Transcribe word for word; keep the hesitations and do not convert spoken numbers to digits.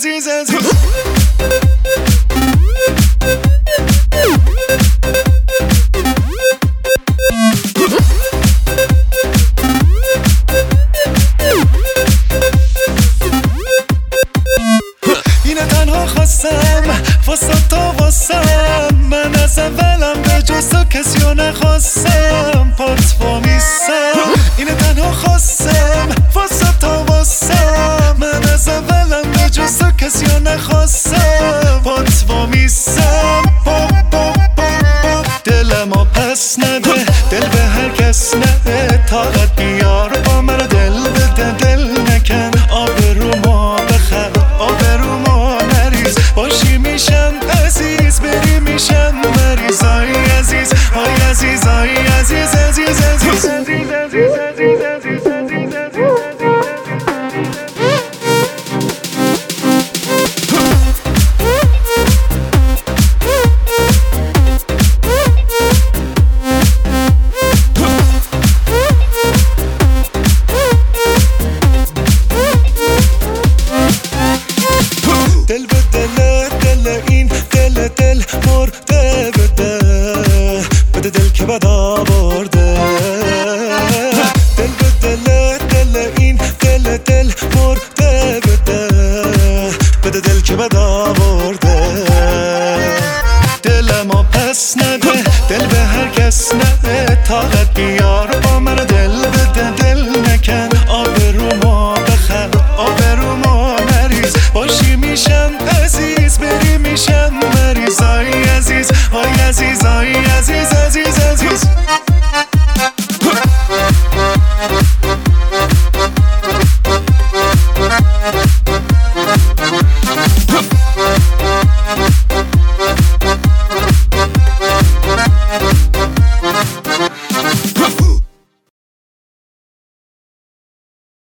عزیز عزیز اینه تنها خواستم واسه تو واسم من از اولم به جز تو کسیو نخواستم پات وامیستم اینه تنها خواستم واسه تو واسم من از اولم به جز تو کسیو نخواستم پات وامیستم پاپ پاپ پاپ دلمو پس نده دل به هر کس نده طاقت بیار با من دل بده دل نکن آبرومو بخر آبرومو نریز باشی میشم عزیز بری میشم مریض آی عزیز آی عزیز آی عزیز عزیز عزیز عزیز عزیز عزیز عزیز دل به دل دل این دل دل مرده بده بده دل که بد آورده دل به دل دل این دل دل مرده بده بده دل که بد آورده دلمو پس نده دل به هر کس نده طاقت بیار با من دل بده دل نکن آبرومو بخر آبرومو نریز باشی میشم عزیز بری میشم مریض آی عزیز آی عزیز آی عزیز عزیز عزیز